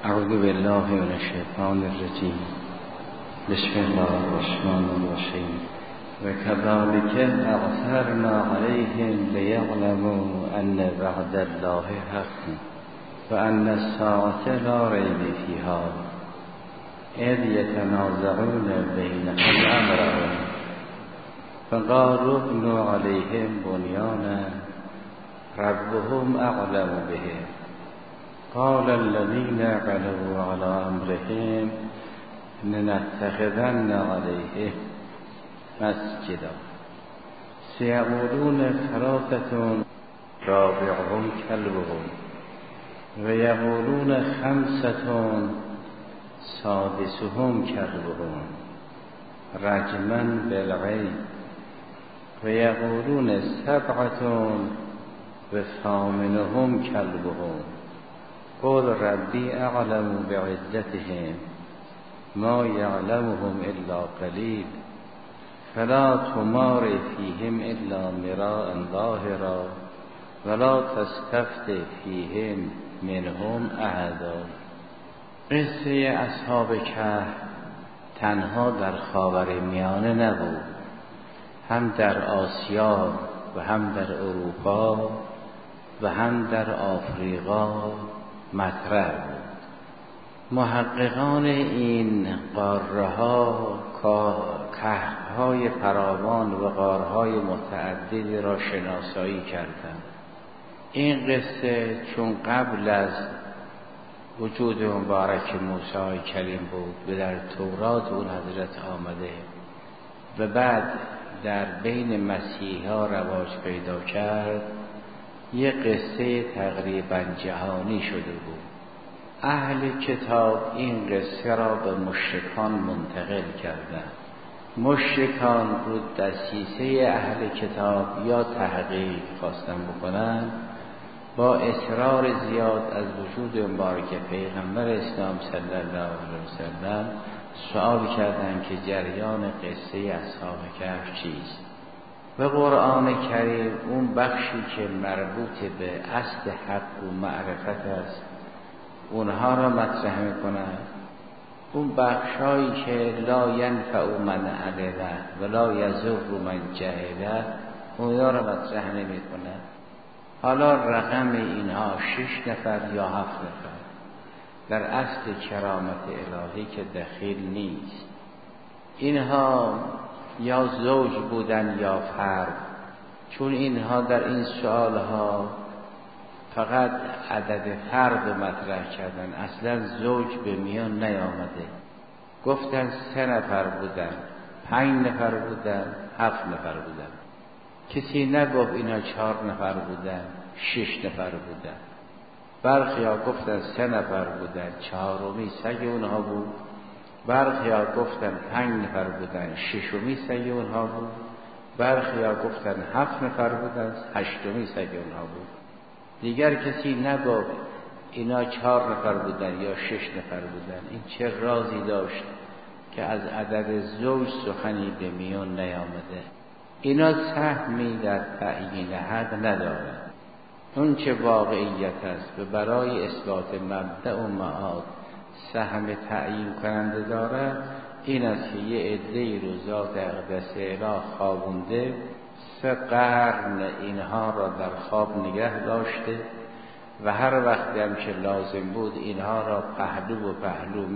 اعوذ بالله من الشیطان الرجیم. بسم الله الرحمن الرحیم. وكذلك أعثرنا عليهم ليعلموا أن وعد الله حق وأن الساعة لا ريب فيها إذ يتنازعون بينهم أمرهم فقالوا ابنوا عليهم بنيانا ربهم أعلم بهم قال الذين غلبوا على أمرهم لنتخذن عليهم مسجدا سيقولون ثلاثة رابعهم كلبهم ويقولون خمسة سادسهم كلبهم رجما بالغيب ويقولون سبعة وثامنهم كلبهم قل ربي أعلم بعدتهم ما يعلمهم إلا قليل فلا تمار فيهم إلا مراء ظاهرا ولا تستفت فيهم منهم أحدا. قصه اصحاب کهف تنها در خاورمیانه نبود، هم در آسیا و هم در اروپا و هم در آفریقا مطرح بود. محققان این قاره‌ها کهف‌های فراوان و غارهای متعددی را شناسایی کردند. این قصه چون قبل از وجود مبارک موسی کلیم بود و در تورات اون حضرت آمده و بعد در بین مسیحا رواج پیدا کرد، یه قصه تقریبا جهانی شده بود. اهل کتاب این قصه را به مشرکان منتقل کردند. مشرکان رو دسیسه اهل کتاب یا تحقیق خواستن بکنن، با اصرار زیاد از وجود مبارک پیغمبر اسلام صلی الله علیه وسلم سوال کردند که جریان قصه اصحاب کهف چیست. و قرآن کریم اون بخشی که مربوط به اصل حق و معرفت است اونها را مطرح میکنند. اون بخشایی که لا ینفع من علیه و لا یضر من جهله اونها را مطرح نمیکنند. حالا رقم اینها 6 نفر یا 7 نفر در اصل کرامت الهی که دخیل نیست. اینها یا زوج بودن یا فرد، چون اینها در این سوالها فقط عدد فرد مطرح کردن، اصلا زوج به میان نیامده. گفتن 3 نفر بودن، 5 نفر بودن، 7 نفر بودن. کسی نگفت اینا 4 نفر بودن، 6 نفر بودن. برخی ها گفتن 3 نفر بودن، 4می سگ اونها بود. برخی ها گفتن 5 نفر بودن، 6می سگ اونها بود. برخی ها گفتن 7 نفر بودن، 8می سگ اونها بود. دیگر کسی نگفت اینا 4 نفر بودن یا 6 نفر بودن. این چه رازی داشت که از عدد زوج سخنی به میان نیامده؟ اینا سهمی در تعیین حد ندارد. اون چه واقعیت است و برای اثبات مبدأ و معاد سهم تعیین کننده دارد این است که یه عده‌ای رو ذات اقدس اله خوابونده، 3 قرن اینها را در خواب نگه داشته و هر وقتی هم که لازم بود اینها را پهلو و پهلو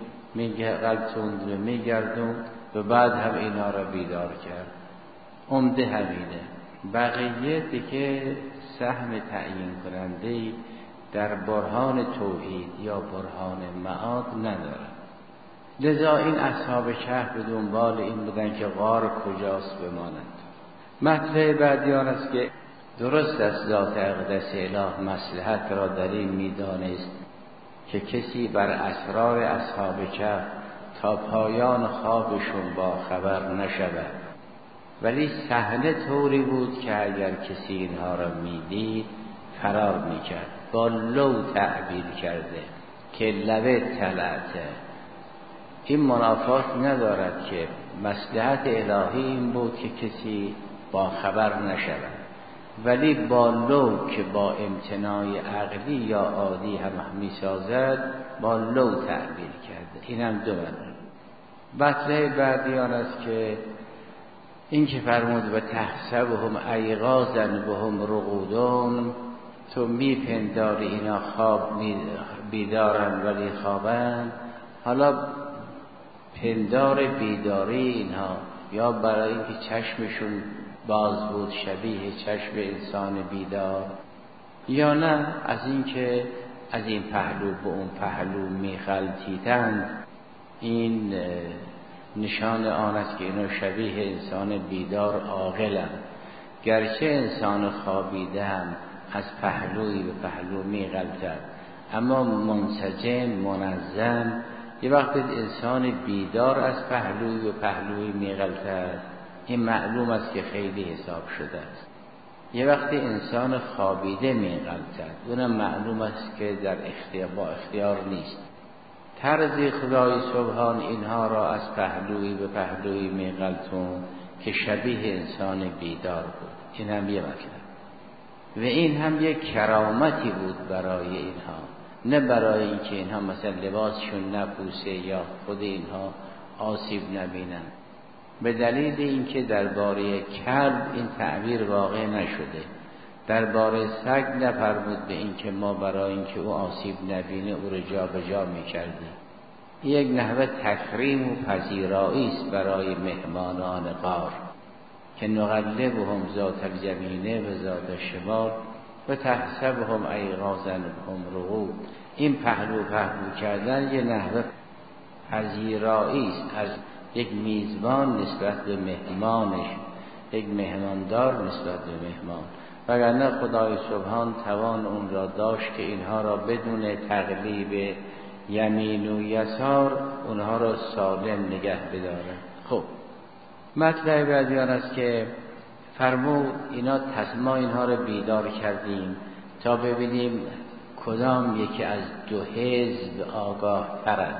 میگردوند و بعد هم اینها را بیدار کرد. عمده همینه. بقیه دیگه سهم تعیین کننده در برهان توحید یا برهان معاد نداره. لذا این اصحاب کهف به دنبال این بودن که غار کجاست بمانند. مطلب بعدی آن است که درست از ذات اقدس اله مصلحت را در این میدانست که کسی بر اسرار اصحاب کهف تا پایان خوابشون با خبر نشود، ولی صحنه طوری بود که اگر کسی اینها را میدید فرار میکرد. با لو تعبیر کرده که لبه طلعته. این منافات ندارد که مصلحت الهی این بود که کسی با خبر نشود. ولی با لو که با امتناع عقلی یا عادی هم میسازد، با لو تعبیر کرده. این هم دو معنی. مطلب بعدی آن است که این که فرمود و تحسبهم ایقاظا وهم رقودون، تو میپنداری اینا خواب بیدارن ولی خوابن. حالا پندار بیداری اینها یا برای اینکه چشمشون باز بود شبیه چشم انسان بیدار، یا نه از اینکه از این پهلو به اون پهلو میخلطیدند، این نشان آن است که اینا شبیه انسان بیدار عاقلند. گرچه انسان خوابیده هم از پهلوی به پهلو میغلطد، اما منسجم منظم. یه وقت انسان بیدار از پهلوی به پهلوی میغلطد، این معلوم است که خیلی حساب شده است. یه وقت انسان خوابیده میغلطد، اونم معلوم است که در اختیار نیست. طرز خدای سبحان اینها را از پهلوی به پهلوی میغلطون که شبیه انسان بیدار بود. این هم یه مطلب. و این هم یک کرامتی بود برای اینها، نه برای اینکه اینها مثلا لباسشون نپوسه یا خود اینها آسیب نبینن. به دلیل اینکه درباره کلب این تعبیر واقع نشده، درباره سگ نفرمود به اینکه ما برای اینکه او آسیب نبینه او رو جا به جا می‌کردیم. یک نحوه تکریم و پذیرایی است برای مهمانان غار که نقلبهم ذات الجبینه و ذات الشمال و تحسبهم ایقاظا وهم رقود. این پهلو کردن یه نحوه پذیرایی است از یک میزبان نسبت به مهمانش، یک مهماندار نسبت به مهمان. وگرنه خدای سبحان توان اون را داشت که اینها را بدون تقلیب یمین و یسار اونها را سالم نگه بداره. خب مطلب بعدی آن است که فرمود اینا ما اینها را بیدار کردیم تا ببینیم کدام یکی از دو حزب آگاه ترند.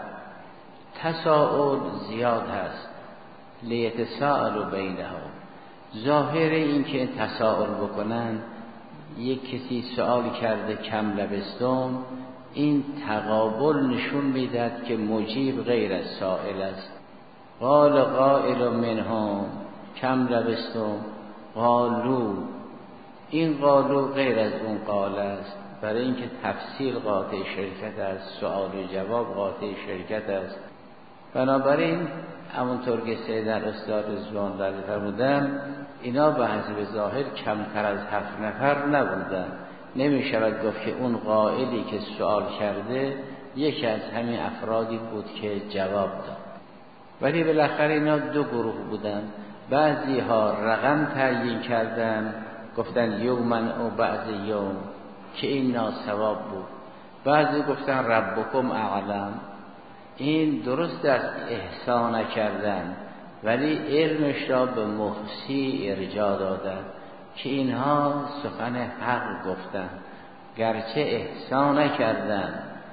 تساؤل زیاد هست، لیتساءلوا بینهم. ظاهر این که تساؤل بکنن، یک کسی سوال کرده کم لبستم، این تقابل نشون میدهد که مجیب غیر از سائل است. قال قائل منهم کم لبستم قالو، این قالو غیر از اون قال است، برای اینکه تفصیل قاطع شرکت است، سؤال و جواب قاطع شرکت است. بنابراین همونطور که سیدن استاد رضوان در فرمودن، اینا به حسب ظاهر کمتر از 7 نفر نبودن. نمی شود گفت که اون قائلی که سوال کرده یکی از همین افرادی بود که جواب داد، ولی بالاخره اینا 2 گروه بودن. بعضی ها رقم تعیین کردن، گفتن یومن او بعض یوم که این ناصواب بود. بعضی گفتن ربکم اعلم، این درست است احسان کردن، ولی علمش را به محسی ارجاع دادن که اینها سخن حق گفتن، گرچه احسان نکردن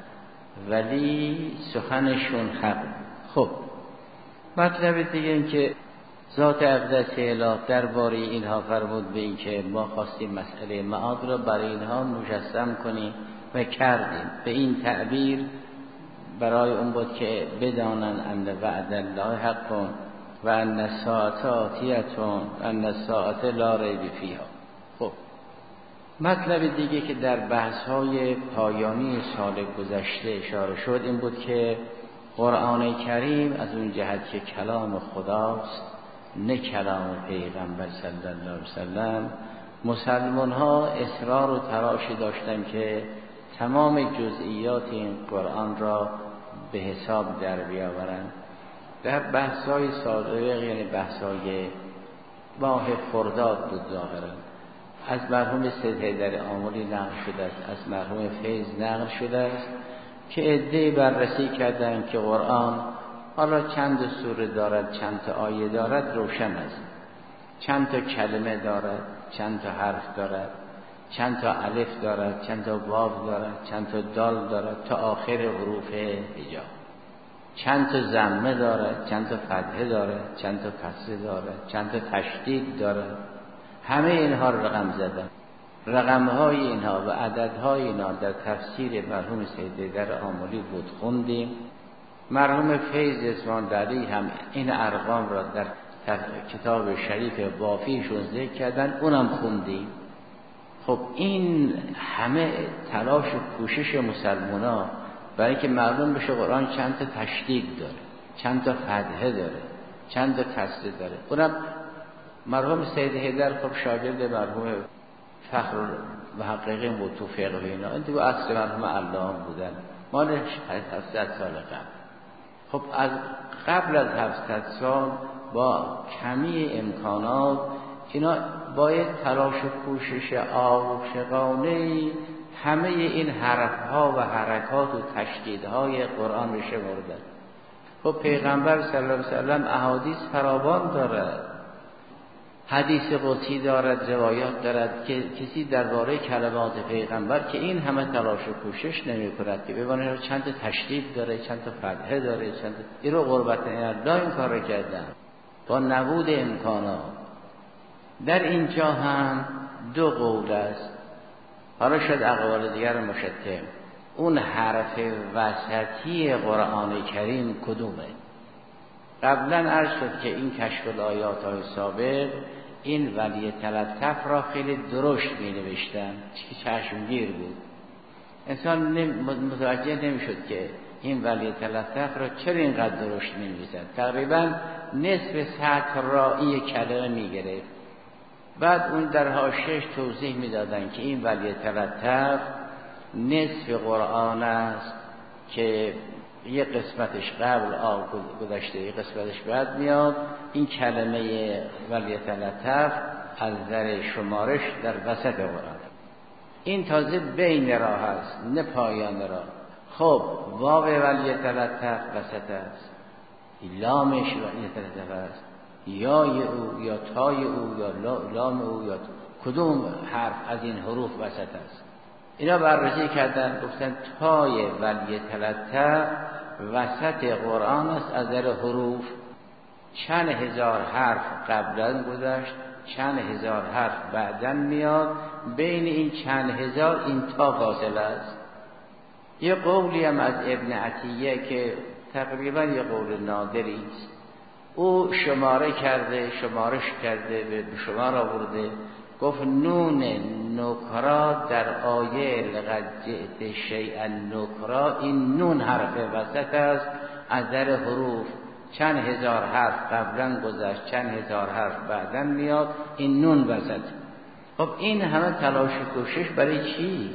ولی سخنشون حق. خب مطلب دیگه این که ذات اقدس الهی درباره اینها فرمود به این که ما خواستیم مسئله معاد را برای اینها مجسم کنیم و کردیم. به این تعبیر برای اون بود که بدانن ان وعد الله حق و ان الساعه آتیه ان الساعه لا ریب فیها. خب مطلب دیگه که در بحث‌های پایانی سال گذشته اشاره شد این بود که قرآن کریم از اون جهت که کلام خداست نه کلام پیغمبر صلی الله علیه وسلم، مسلمان ها اصرار و تراشی داشتن که تمام جزئیات این قرآن را به حساب در بیاورند. در بحث‌های سابق، یعنی بحث‌های ماه خرداد بود ظاهرا، از مرحوم سید حیدر آملی نقل شده است، از مرحوم فیض نقل شده است که عده‌ای بررسی کردند که قرآن حالا چند سوره دارد، چند تا آیه دارد روشن است، چند تا کلمه دارد، چند تا حرف دارد، چند تا الف دارد، چند تا واو دارد، چند تا دال دارد تا آخر حروف هجا، چند تا ضمه دارد، چند تا فتحه دارد، چند تا کسره دارد، چند تا تشدید دارد همه اینها رو رقم زدم. رقمهای اینها و عددهای اینها در تفسیر مرحوم سید در آملی بود خوندیم. مرحوم فیض اسماعیل علی هم این ارقام را در کتاب شریف وافیشون ذکر کردن، اونم خوندیم. خب این همه تلاش و کوشش مسلمان‌ها برای اینکه معلوم بشه قرآن چند تا تشدید داره، چند تا فتحه داره، چند تا کسره داره. اونم مرحوم سید حیدر خب شاگرد مرحوم فخر محققین بود تو فقه و اینا، این تو اصل مرحوم علام بودن، مال 700 سال قبل. خب از قبل از 700 سال با کمی امکانات اینا باید تلاش و کوشش عاشقانه همه این حرفها و حرکات و تشدیدهای قرآن رو شمردن. خب پیغمبر صلی الله علیه وسلم احادیث فراوان دارد، حدیث قدسی دارد، روایات دارد که کسی درباره کلمات پیغمبر که این همه تلاش و کوشش نمی‌کند که ببینه چند تا تشدید داره، چند تا فتحه داره، چند تا این رو قربت الله این کار کردن با نبود امکانات. در اینجا هم دو قول است، حالا شاید اقوال دیگر مشتم. اون حرف وسطی قرآن کریم کدومه؟ قبلا عرض شد که این کشف الآیات های سابق این ولی تلطف را خیلی درشت می نوشتن که چشمگیر بود، انسان متوجه نمی شد که این ولی تلطف را چرا اینقدر درشت می نویسند. تقریبا نصف سطر را این کلمه می گرفت. بعد اون در حاشیه‌اش توضیح می دادن که این ولی تلطف نصف قرآن است که یه قسمتش قبل گذشته، یه قسمتش بعد میاد. این کلمه ولیتلطف از نظر شمارش در وسط قرآن، این تازه بین راه هست نه پایان راه. خب واو ولیتلطف وسط است، لامش ولیتلطف است، یا او یا تای او یا لام او یا کدوم حرف از این حروف وسط است؟ اینا بررسی کردن، گفتن تای ولیتلطف وسط قرآن است از در حروف. چند هزار حرف قبلا گذشت، چند هزار حرف بعدن میاد، بین این چند هزار این تا فاصله است. یه قولی هم از ابن عطیه که تقریبا یه قول نادری است، او شمارش کرده به شمار آورده، گفت نون نکرا در آیه لقد جئت شیئا نکرا، این نون حرف وسط است از در حروف. چند هزار حرف قبلا گذشت، چند هزار حرف بعدن میاد، این نون وسط. خب این همه تلاش و کوشش برای چی؟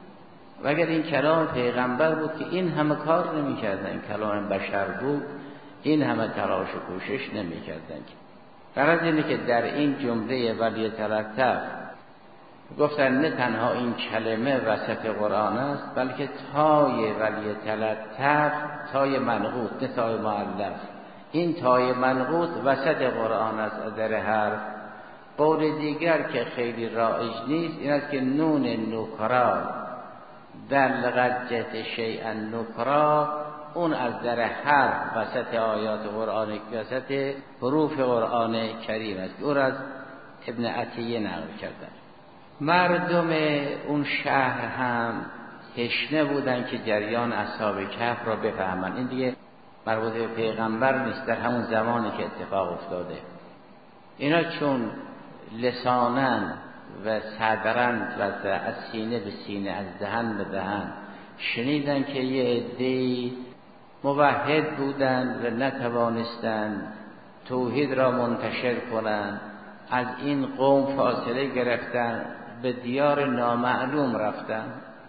و اگر این کلام پیغمبر بود که این همه کار نمی کردن، این کلام بشر بود این همه تلاش و کوشش نمی کردن. غرض اینه که در این جمله ولی تلطف گفتن نه تنها این کلمه وسط قرآن است، بلکه تای ولی تلطف تای منقوط نه تای مؤلف، این تای منقوط وسط قرآن است از در حرف. قول دیگر که خیلی رایج نیست این است که نون نکرا در لقد جئت شیئا نکرا اون از در حرف وسط آیات قرآن، وسط حروف قرآن کریم است. او را از ابن عطیه نقل کردن. مردم اون شهر هم تشنه بودن که جریان اصحاب کهف را بفهمن. این دیگه مربوط به پیغمبر نیست، در همون زمانی که اتفاق افتاده. اینا چون لسانن و صدرن و از سینه به سینه، از دهن به دهن شنیدن که یه عده‌ای موحد بودن و نتوانستن توحید را منتشر کنن، از این قوم فاصله گرفتن، به دیار نامعلوم رفتن.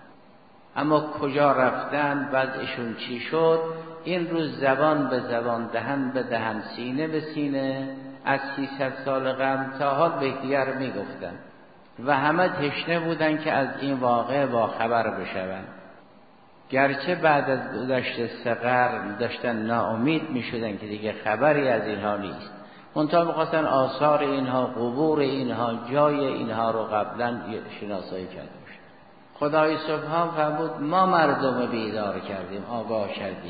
اما کجا رفتن، وضعشون چی شد، این روز زبان به زبان، دهن به دهن، سینه به سینه از 300 سال قبل تا حال به دیگر میگفتن و همه تشنه بودن که از این واقعه با خبر بشوند. گرچه بعد از گذشت 3 قرن داشتن ناامید میشدن که دیگه خبری از اینها نیست، منتها میخواستن آثار اینها، قبور اینها، جای اینها رو قبلا شناسایی کرده باشن. خدای سبحان فرمود ما مردم بیدار کردیم، آگاه کردیم.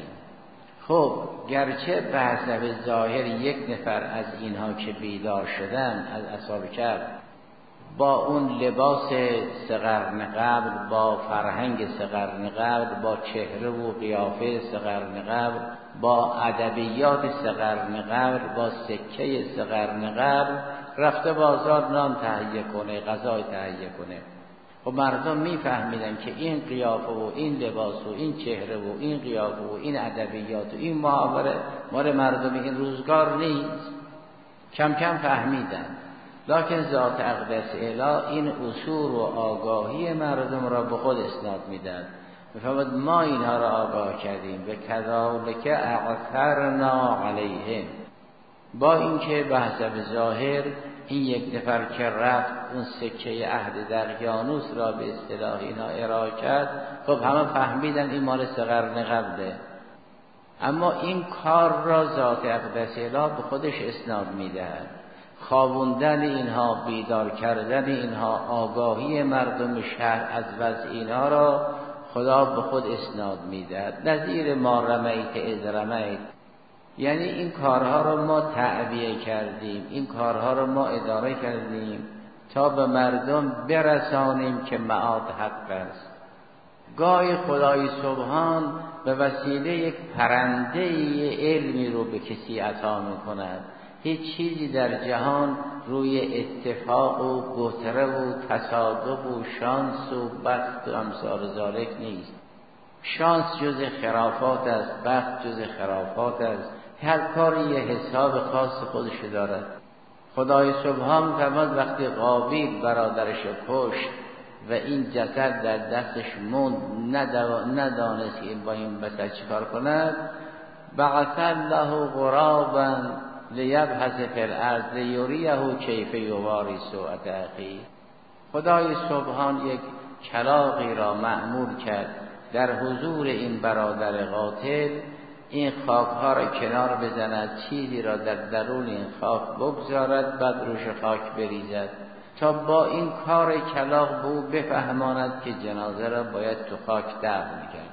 خب گرچه بحث به ظاهر یک نفر از اینها که بیدار شدن از اصحاب کهف با اون لباس 3 قرن قبل، با فرهنگ 3 قرن قبل، با چهره و قیافه 3 قرن قبل، با ادبیات 3 قرن قبل، با سکه 3 قرن قبل رفته بازار نان تهیه کنه، غذای تهیه کنه. و مردم میفهمیدن که این قیافه و این لباس و این چهره و این قیافه و این ادبیات و این محاوره مال مردم این روزگار نیست. کم کم فهمیدن، لکن ذات اقدس اله این اصول و آگاهی مردم را به خود اسناد میدن. میفهمد ما اینها را آگاه کردیم و کذالک اعثرنا علیهم. با اینکه به حسب ظاهر این یک نفر که رفت اون سکه عهد دقیانوس را به اصطلاح اینا ارائه کرد، خب همه فهمیدن این مال 3 قرن قبله، اما این کار را ذات اقدس اله به خودش اسناد میدهد. خوابوندن اینها، بیدار کردن اینها، آگاهی مردم شهر از وضع اینها را خدا به خود اسناد میدهد. نظیر ما رمیت اذ رمیت، یعنی این کارها را ما تعبیه کردیم، این کارها را ما اداره کردیم تا به مردم برسانیم که معاد حق است. گاهی خدای سبحان به وسیله یک پرنده علمی رو به کسی عطا می‌کند. هیچ چیزی در جهان روی اتفاق و گتره و تصادف و شانس و بخت و امثال ذالک نیست. شانس جز خرافات است، بخت جز خرافات است. هر کاری یه حساب خاص خودش دارد. خدای سبحان فرمود وقتی قابیل برادرش کشت و این جسد در دستش موند، ندانست که با این بسر چیکار کند، بعث الله غرابا لیبحث فی الارض لیریه کیف یواری سوءة اخیه. خدای سبحان یک کلاغی را مأمور کرد در حضور این برادر قاتل این خاکها را کنار بزند، چیزی را در درون این خاک بگذارد، بعد روش خاک بریزد تا با این کار کلاغ به او بفهماند که جنازه را باید تو خاک دفن کرد.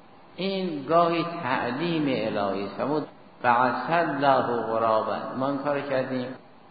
این گاهی تعلیم الهی است. فرمود بعث الله غرابا، ما این کار کردیم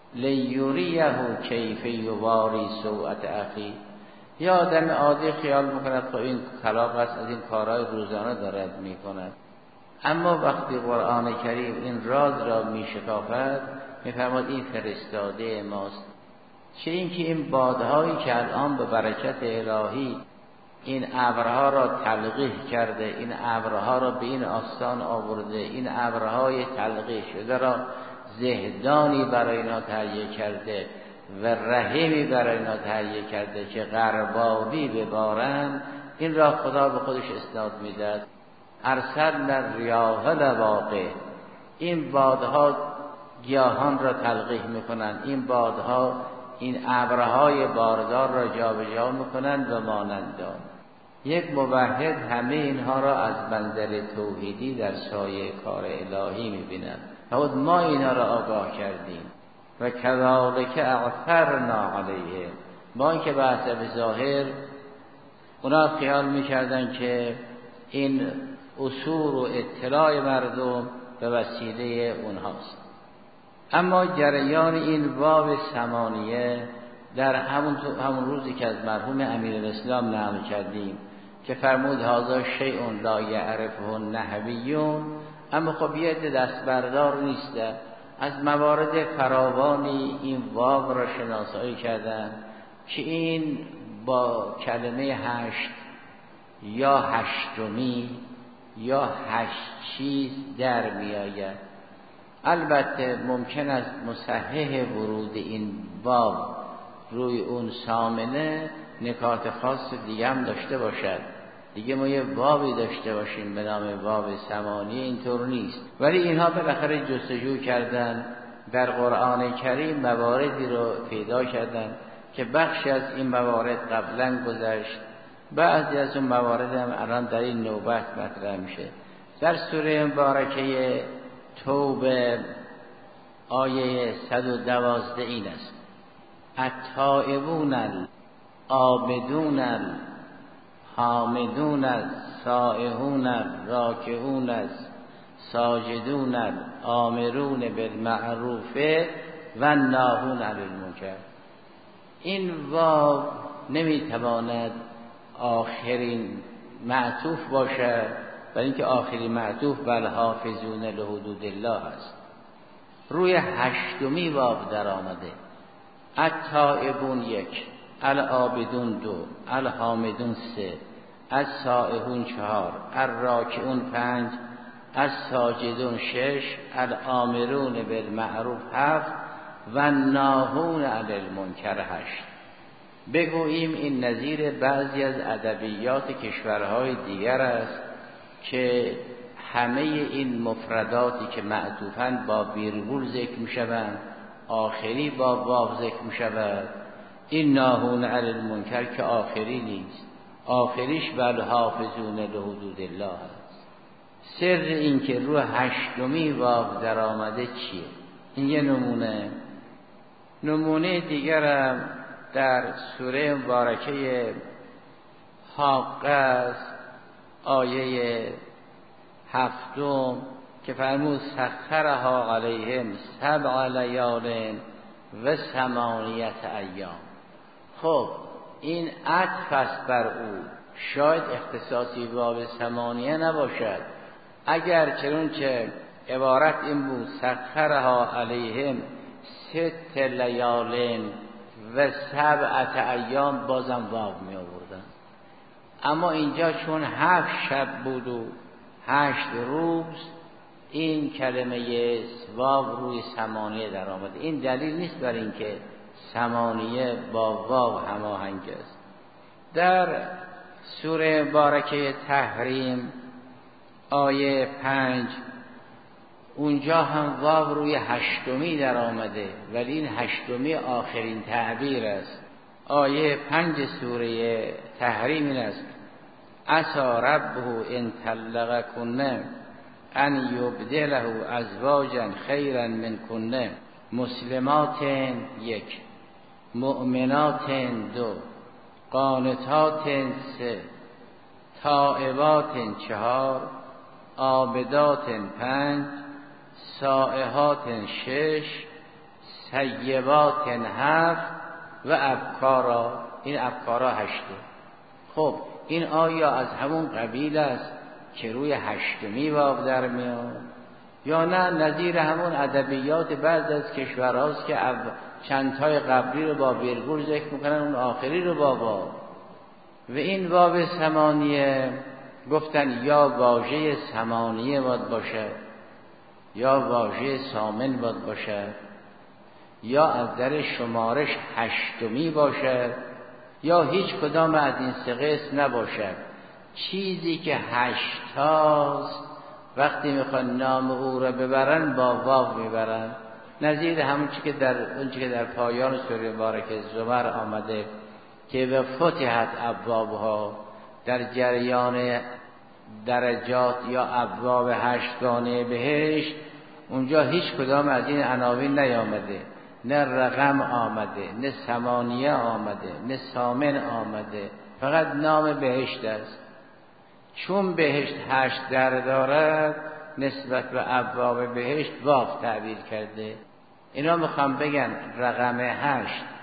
لیریه کیف یواری سوءة اخیه. یا آدم عادی خیال میکند خب این کلاغ است، از این کارهای روزانه دارد میکند، اما وقتی قرآن کریم این راز را میشکافد میفرماد این فرستاده ماست. چه اینکه این بادهایی که الان به برکت الهی این ابرها را تلقیح کرده، این ابرها را به این آستان آورده، این ابرهای تلقیح شده را زهدانی برای اینا تهیه کرده و رحمی برای اینا تهیه کرده که غربابی ببارند، این را خدا به خودش اسناد میدهد. ارسلنا الریاح لواقح، این بادها گیاهان را تلقیح میکنند، این بادها این ابرهای باردار را جابجا میکنند و مانندان. یک موحد همه اینها را از منزل توحیدی در سایه کار الهی میبیند. فرمود ما اینها را آگاه کردیم و کذالک اعثرنا علیه. ما اینکه به حسب ظاهر اونا خیال میکردن که این اصول و اطلاع مردم به وسیله اونهاست، اما جریان این واو ثمانیه در همون روزی که از مرحوم امیرالاسلام نقل کردیم که فرمود هذا شیء لا یعرفه النحویون، اما خب یه عده دست بردار نیسته، از موارد فراوانی این واو را شناسایی کردن که این با کلمه 8 یا هشتمی یا 8 چیز در می آید. البته ممکن است مصحح ورود این واو روی اون سامنه نکات خاص دیگه هم داشته باشد، دیگه ما یه واوی داشته باشیم به نام واو ثمانیه، اینطور نیست. ولی اینها بالاخره جستجو کردن در قرآن کریم، مواردی رو پیدا کردن که بخشی از این موارد قبلا گذشت، بعضی از اون موارد هم الان در این نوبت مطرح میشه. در سوره مبارکه توبه آیه 112 این است: التائبون العابدون الحامدون السائحون الراکعون الساجدون الآمرون بالمعروف و الناهون عن المنکر. این واو نمیتواند آخرین معطوف باشد، برای اینکه آخرین معطوف بل حافظون لحدود الله است. روی هشتمی واو در آمده. التائبون 1، العابدون 2، الحامدون 3، السائحون 4، الراکعون 5، الساجدون 6، الآمرون بالمعروف 7 و الناهون عن المنکر 8. بگوییم این نظیر بعضی از ادبیات کشورهای دیگر است که همه این مفرداتی که معطوفاً با ویرگول ذکر می‌شوند، آخری با واو ذکر می‌شود. این ناهون عن المنکر که آخری نیست، آخریش بل حافظون لحدود الله است. سر این که رو هشتمی واو در آمده چیه؟ این یه نمونه. نمونه دیگرم در سوره مبارکه حاقه است، آیه 7 که فرمود سخرها علیهم 7 لیال و 8 ایام. خب این عطف است بر او، شاید اختصاصی واو 8 نباشد. اگر چنانچه عبارت این بود سخرها علیهم 6 لیال و 7 ایام، بازم واو می آوردن. اما اینجا چون 7 شب بود و 8 روز، این کلمه واو روی 8 در آمد. این دلیل نیست بر اینکه 8 با واو هماهنگ است. در سوره مبارکه تحریم آیه 5 اونجا هم واو روی 8 در آمده، ولی این 8 آخرین تعبیر است. آیه 5 سوره تحریم این است: عسى ربه ان طلقكن ان یبدله ازواجا خیرا منکن مسلمات 1، مؤمنات 2، قانتات 3، تائبات 4، عابدات 5، سائحات 6، سیبات 7 و ابکارا. این ابکارا 8. خب این آیا از همون قبیل است که روی 8 واو در میاد، یا نه نظیر همون ادبیات بعض از کشورهاست که چند تای قبلی رو با ویرگول ذکر میکنن، اون آخری رو با واو. و این واو 8 گفتن یا واژه 8 باید باشد، یا واژه ثامن باید باشد، یا از در شمارش 8 باشد، یا هیچ کدام از این 3 قسم نباشد. چیزی که 8 تاست وقتی میخوان نام او را ببرن با واو میبرن، نظیر همون چی که در پایان سوره مبارکه زمر آمده که به فتحت ابوابها، در جریان درجات یا ابواب 8 بهشت، اونجا هیچ کدام از این عناوین نیامده، نه رقم آمده، نه 8 آمده، نه ثامن آمده، فقط نام بهشت است. چون بهشت 8 در دارد، نسبت به ابواب بهشت واو تعبیر کرده. اینا میخوام بگن رقم 8،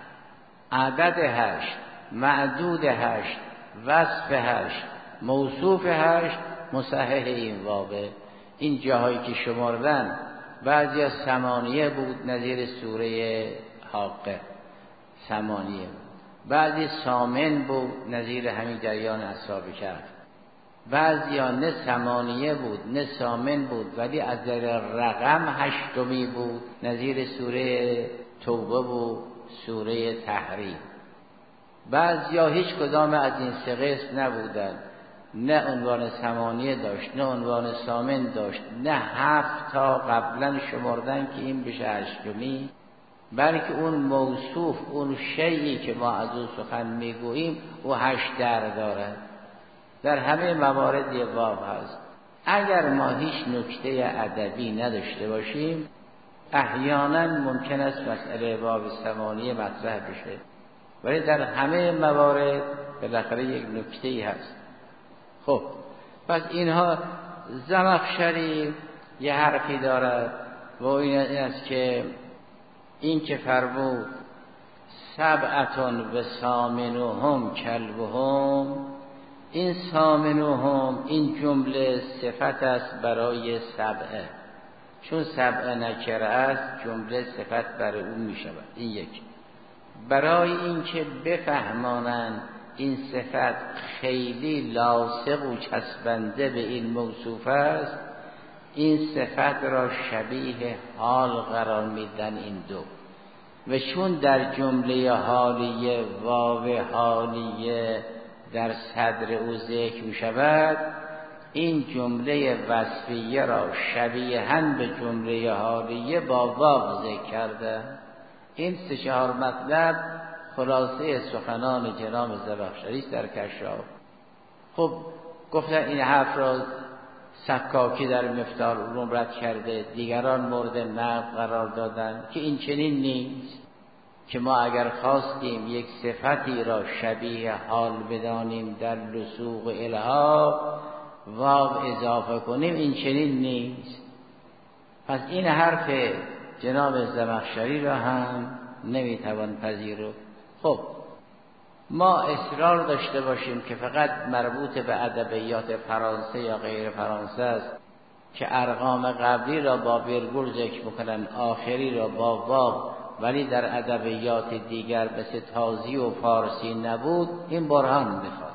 عدد 8، معدود 8، وصف 8، موصوف 8 مصحح این واوه. این جاهایی که شمردن بعضی از 8 بود، نظیر سوره حاقه 8 بود، بعضی ثامن بود، نظیر همین جریان اصحاب کهف، بعضی ها نه 8 بود نه ثامن بود، ولی از در رقم 8 بود، نظیر سوره توبه بود، سوره تحریم. بعضی ها هیچ کدام از این 3 قسم نبودن، نه عنوان 8 داشت، نه عنوان ثامن داشت، نه 7 تا قبلا شمردن که این بشه 8، بلکه اون موصوف، اون شیئی که ما از او سخن میگوییم او 8 در دارد. در همه موارد یه واو هست. اگر ما هیچ نکته ادبی نداشته باشیم، احیانا ممکن است مسئله واو 8 مطرح بشه، ولی در همه موارد بالاخره یک نکته‌ای هست. خب پس اینها، زمخشری یه حرفی دارد و این است که این که فرمود سبعتون و ثامنهم کلبهم، این ثامنهم این جمله صفت است برای سبعه، چون سبعه نکره است جمله صفت برای اون می شود. این یک. برای اینکه بفهمانند این صفت خیلی لاصق و چسبنده به این موصوف است، این صفت را شبیه حال قرار میدن این دو. و چون در جمله حالیه واو حالیه در صدر او ذکر می شود، این جمله وصفیه را شبیهاً به جمله حالیه با واو ذکر کرده. این 3-4 مطلب خلاصه سخنان جناب زمخشری در کشاف. خب گفتن این حرف را سکاکی در مفتاح العلوم رد کرده، دیگران مورد نقد قرار دادن که این چنین نیست، که ما اگر خواستیم یک صفتی را شبیه حال بدانیم در لسوق و الحاق واو اضافه کنیم، این چنین نیست. پس این حرف جناب زمخشری را هم نمیتوان پذیرفت. خب ما اصرار داشته باشیم که فقط مربوط به ادبیات فرانسه یا غیر فرانسه است که ارقام قبلی را با ویرگول ذکر میکنن، آخری را با واو، ولی در ادبیات دیگر مثل تازی و فارسی نبود، این برهان میخواد.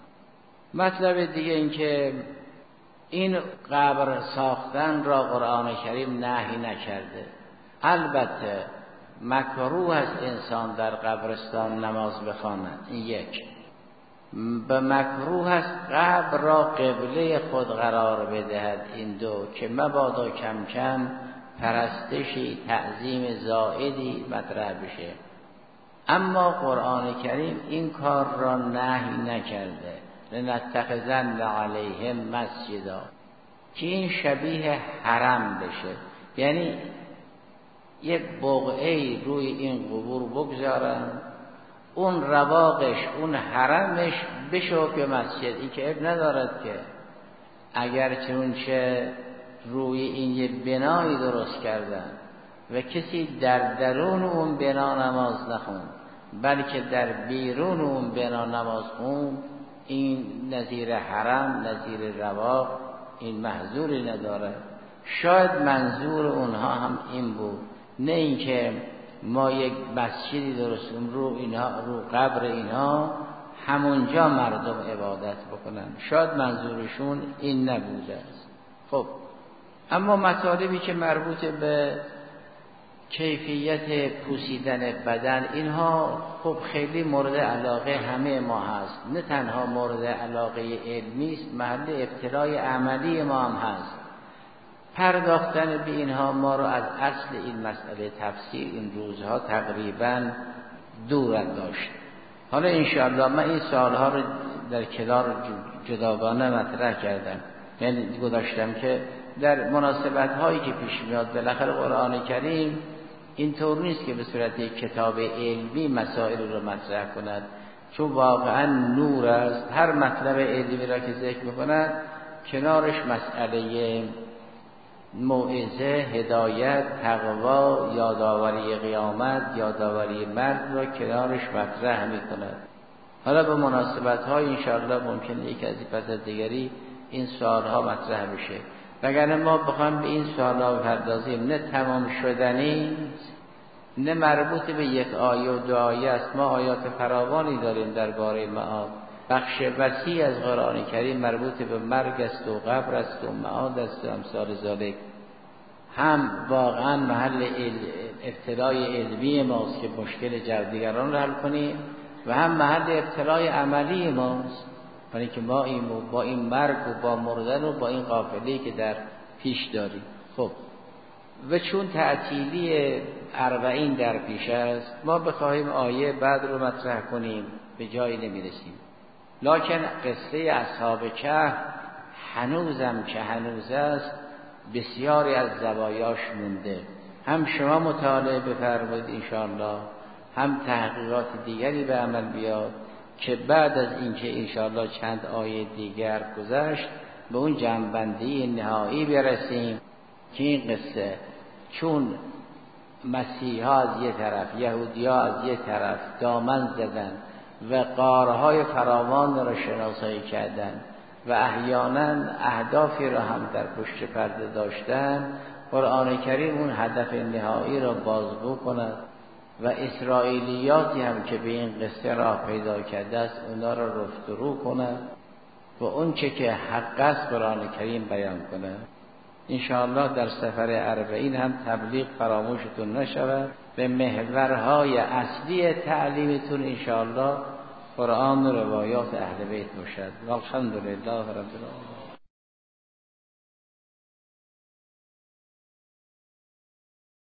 مطلب دیگه این که این قبر ساختن را قرآن کریم نهی نکرده. البته مکروه است انسان در قبرستان نماز بخواند، این یک. به مکروه است قبر را قبله خود قرار بدهد، این دو، که مبادا کم کم پرستشی تعظیم زائدی مطرح بشه. اما قرآن کریم این کار را نهی نکرده، لنتخذن علیهم مسجدا، که این شبیه حرم بشه، یعنی یک بقعه روی این قبور بگذارن، اون رواقش اون حرمش بشه به مسجد. این که اب ندارد که اگر چنانچه روی این یه بنایی درست کردن و کسی در درون اون بنا نماز نخوند بلکه در بیرون اون بنا نماز خوند، این نظیر حرم نظیر رواق این محظوری نداره. شاید منظور اونها هم این بود، نه اینکه ما یک مسجدی درست کنیم رو قبر اینها همونجا مردم عبادت بکنن، شاید منظورشون این نبوده است. خب اما مطالبی که مربوط به کیفیت پوسیدن بدن، اینها خب خیلی مورد علاقه همه ما هست، نه تنها مورد علاقه علمی است، محل ابتلای عملی ما هم هست. پرداختن به اینها ما رو از اصل این مسئله تفسیر این روزها تقریبا دور داشت. حالا انشاءالله من این سوالها رو در کنار جداگانه مطرح کردم، یعنی گذاشتم که در مناسبت هایی که پیش میاد بالاخره قرآن کریم اینطور نیست که به صورت یک کتاب علمی مسائل رو مطرح کند، چون واقعا نور است. هر مطلب علمی را که ذکر میکند کنارش مسئله موعظه، هدایت، تقوا، یادآوری قیامت، یادآوری مرگ را کنارش مطرح میکند. حالا به مناسبت های انشاءالله ممکنه یک از این پس از دیگری این سوالها مطرح بشه، وگرنه ما بخوایم به این سوالها بپردازیم نه تمام شدنی، نه مربوط به یک آیه و 2 آیه است. ما آیات فراوانی داریم درباره معاد، بخش وسیع از قرآن کریم مربوط به مرگ است و قبر است و معاد است و امثال ذالک. هم واقعا محل ابتلای علمی ماست که مشکل دیگران رو حل کنیم و هم محل ابتلای عملی ماست، یعنی که ما با این مرگ و با مردن و با این قافله‌ای که در پیش داریم. خب و چون تعطیلی 40 در پیش است، ما بخواهیم آیه بعد رو مطرح کنیم به جایی نمیرسیم. لکن قصه اصحاب کهف هنوزم که هنوز است بسیاری از زوایاش مونده. هم شما مطالعه بفرمایید انشاءالله، هم تحقیقات دیگری به عمل بیاد که بعد از اینکه انشاءالله چند آیه دیگر گذشت به اون جمع‌بندی نهایی برسیم که این قصه چون مسیحا از یه طرف، یهودی‌ها از یه طرف دامن زدن و غارهای فراوان را شناسایی کردن و احیانا اهدافی را هم در پشت پرده داشتن، قرآن کریم اون هدف نهایی را بازگو کند و اسرائیلیاتی هم که به این قصه راه پیدا کرده است اونا را رفت و رو کند و اون چه که حق است قرآن کریم بیان کند. انشاءالله در سفر اربعین هم تبلیغ فراموشتون نشود. به محورهای اصلی تعلیمتون انشاءالله قرآن و روایات اهل بیت باشد. والحمدلله رب العالمین.